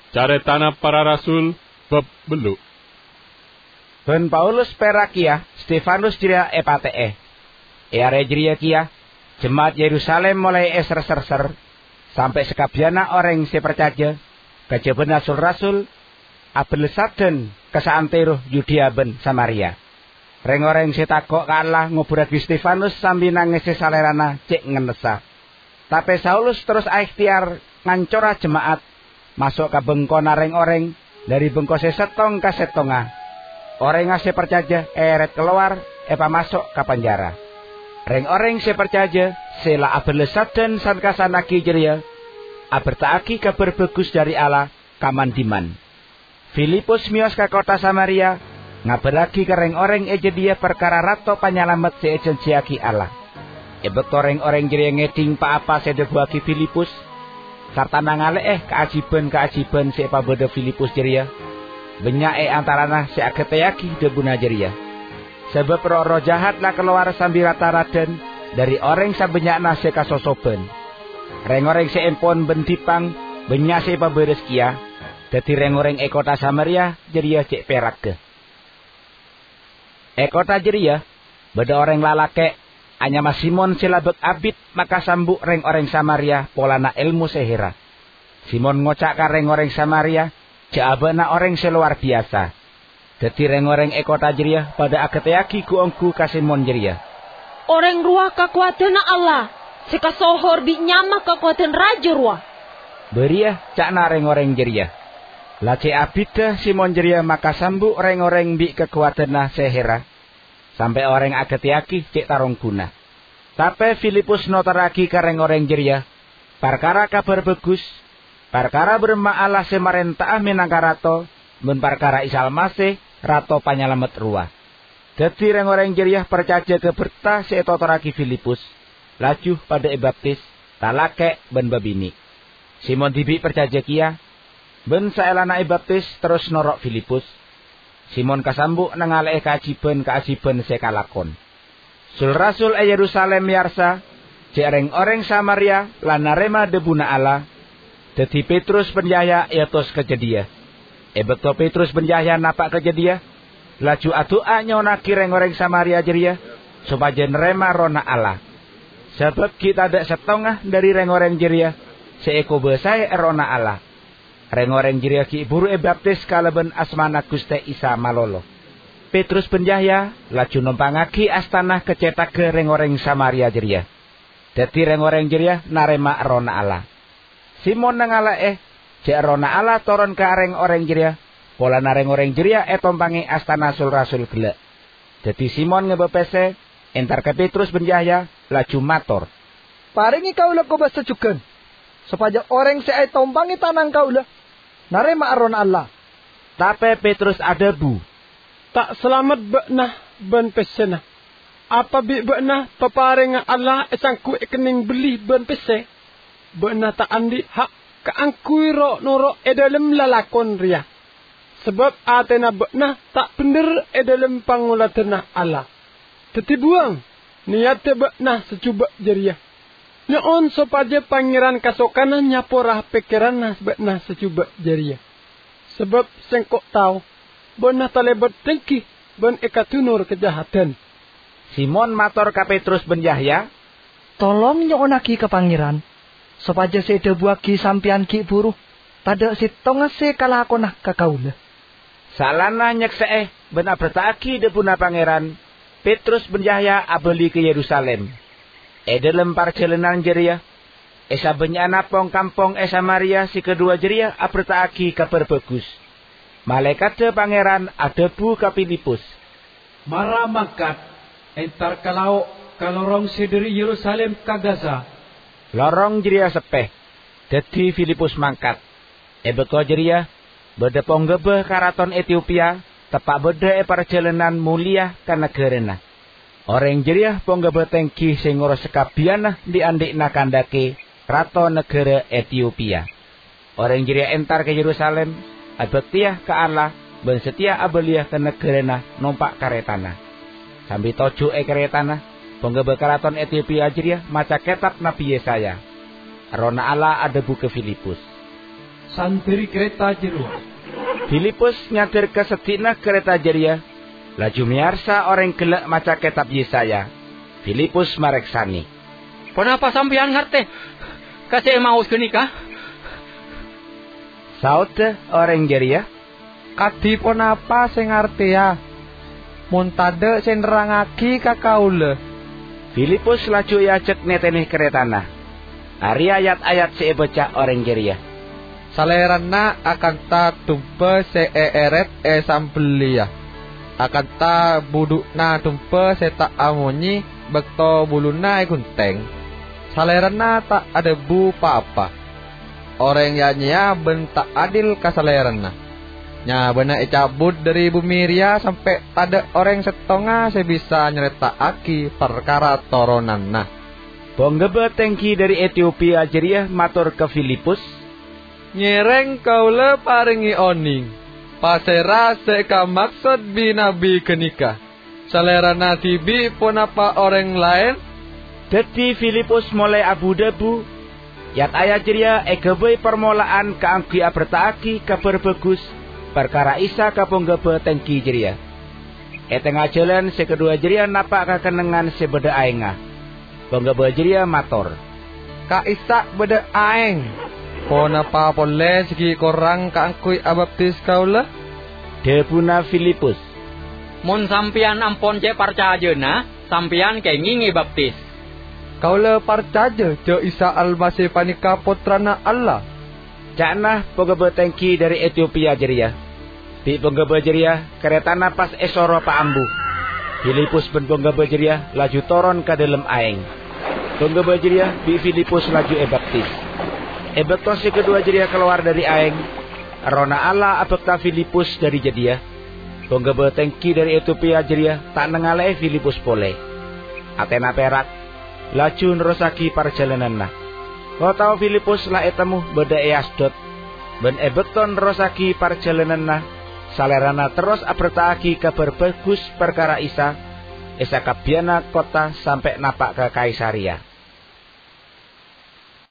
Caretana para rasul bab beluk. Ben Paulus perakia Stefanus jiria epate. Eare jiria kia jemaat Yerusalem mulai ser-ser sampai sekabiana orang si percaya kejaban rasul-rasul abelesaden kesaanteruh Yudea ben Samaria. Reng-orang si takok ka Allah nguburagi Stefanus sambil nangis salerana cek ngenesa. Tapi Saulus terus ikhtiar ngancora jemaat masuk ke bengkona reng-orang dari bengko setong ke setonga. Orang ngasih percaya eret keluar epa masuk ke penjara. Reng-orang si percaya sela abelesaden sankasanaki jeria abertaaki kabar bagus dari Allah kamandiman. Filipus mios ke kota Samaria ngabaragi ke reng-orang dia perkara rato panyalamet si ejensiaki Allah. Ebek orang jeria ngeding pa apa sedebuaki Filipus sarta nangale keajiban si epa beda Filipus jeria benyak antarana si aketeyaki debuna jeria. Sebab roh jahat lah keluar sambil rata-raden dari orang sabenyak nasi kasosoben. Reng-orang si empon bentipang benyak si epa beres kia. Dadi reng-orang kota Samaria jeria cek perak ke. Kota jeria beda orang lalake Anyama Simon silabek abid maka sambuk reng-orang Samaria polana ilmu sehera. Simon ngocak ka reng-orang Samaria jaabana orang seluar biasa. Dadi reng-orang kota jeria pada aketeyaki ku ongku ka Simon jeria. Orang ruah kekuatan Allah seka sohor bi nyama kekuatan raja ruah. Beria cakna reng-orang jeria. Lace abida Simon jeria maka sambuk reng-orang bi kekuatan sehera. Sampai orang aketiyaki cek tarong guna. Tapi Filipus notaraki kareng orang jeria. Perkara kabar bagus. Perkara berma Allah semarentah minangka rato. Men perkara isal masih rato panyalamet ruah. Jadi orang jeria percaya ke berta seetotaraki Filipus. Laju pada baptis. Talake ben babini. Simon dibi percaya kia. Ben saelana baptis terus norok Filipus. Simon kasambuk nangale keajiban sekalakon. Sul Rasul Yerusalem yarsa, jereng orang Samaria lanarema debuna Allah. Dadi Petrus penjaya yatos kejedia. Beto Petrus penjaya napak kejedia. Laju adu'a nyonaki reng orang Samaria jeria supaya nerema rona Allah. Sebab kita ada setengah dari reng orang jeria seeko besai rona Allah. Reng-orang jeria ki buru baptis kaleben asmana Guste Isa malolo. Petrus penjaya laju nompangaki astana kecetak ke reng-orang Samaria jeria. Dadi reng-orang jeria narema rona Allah. Simon nangala jek rona Allah toron ke reng-orang jeria. Pola nareng-orang jeria tompangi astana rasul gelek. Dadi Simon ngebepese entar ke Petrus penjaya laju mator. Paringi kaulah ko basa juken. Supaya orang se tompangi tanang kaulah. Narema aron Allah. Tapi Petrus ada bu. Tak selamat beknah ben pesena. Apa bi beknah peparing Allah esangku ekening beli ben pese. Beknah tak andi hak keangkui ro noro edalem lalakon ria. Sebab atena beknah tak bener edalem pangulatena Allah. Teti buang niat beknah secuba jeria. Nyon sopaja pangeran kasokanan nyaporah pikiran beknah secuba jeria. Sebab sengkok tahu benah talebet tengki ben ekatunur kejahatan. Simon mator ka Petrus ben Yahya, tolong nyonaki ke pangeran sopaja sede buaki sampian ki buruh pada si tongase kalakonah ka kaula. Salana nyekse ben abertaki depuna pangeran Petrus ben Yahya abeli ke Yerusalem. Dalam perjalanan jeria, esa benyana pong kampung Samaria si kedua jeria abertaaki kabar bagus. Malaikat pangeran adebu ka Filipus. Mara mangkat entar kalau kalorong sederi Yerusalem ka Gaza. Lorong jeria sepeh. Dadi Filipus mangkat. Beko jeria beda ponggebe karaton Ethiopia tepak beda perjalanan mulia ka negarana. Orang jeria ponggebe tengki sing ngurus sekabiana diandikna kandake rato negara Ethiopia. Orang jeria entar ke Yerusalem, abektiah ke Allah, ben setia abeliah ke negarana numpak karetana. Sambil tojo keretana, ponggebe karaton Ethiopia jeria maca kitab Nabi Yesaya. Rona Allah adebu ke Filipus. santri kereta jero. Filipus nyadir ke sedina kereta jeria, laju miarsa orang gelek maca kitab Yesaya. Filipus mareksani. Kenapa sampean ngerti? Kasih mau kenika? Saud orang jeria, Kadi ponapa sing ngerti ya? Mun tade sing nerangake ka kaula. Filipus laju yajek neteni keretana. Ari ayat-ayat seebecah orang jeria. Salerana akan ta tumpe seeret sambelia. Akan ta budukna tumpe seta amonyi bekto buluna gunteng. Salerana tak ada bu apa-apa. Orang yanya bentak adil ka salerana. Nya beuna cabut dari bumi ria sampai tada orang setonga sebisa nyerita aki perkara toronanna. Bonggebe tengki dari Ethiopia jeria matur ke Filipus. Nyereng kaula paringi oning. Pasera seka maksud binabi kenika. Salerana tibi pun apa orang lain. Dadi Filipus mulai abu debu. Yat ayat jeria egebe permulaan keanggi abertaaki kabar bagus. Perkara Isa kaponggebe tengki jeria. Tengah jalan sekedua jeria napak kakenengan sebeda aengah. Ponggebe jeria mator. Ka Isa beda aeng. Ponapa pole segi korang kaangkui abaptis kaula? Debuna Filipus. Mun sampean ampon cek parcajeuna, sampean kengingi baptis. Kaula parcaja je Isa Al-Masih panika putrana Allah. Cakna ponggebe tengki dari Ethiopia jeria. Di ponggebe jeria keretana pas esoro paambu. Filipus ben ponggebe jeria laju toron ka dalam aeng. Ponggebe jeria bi Filipus laju baptis. Ebektos si kedua jeria keluar dari aeng. Rona Allah abekta Filipus dari jedia. Ponggebe tengki dari Ethiopia jeria tak nengalai Filipus pole. Atena perak laju nerosaki perjalananna. Kau tahu Filipus lah etemu beda Asdod. Ben ebekton nerosaki perjalananna. Salerana terus abertaaki kabar bagus perkara Isa. Esa kabiana kota sampai napak ke Kaisaria.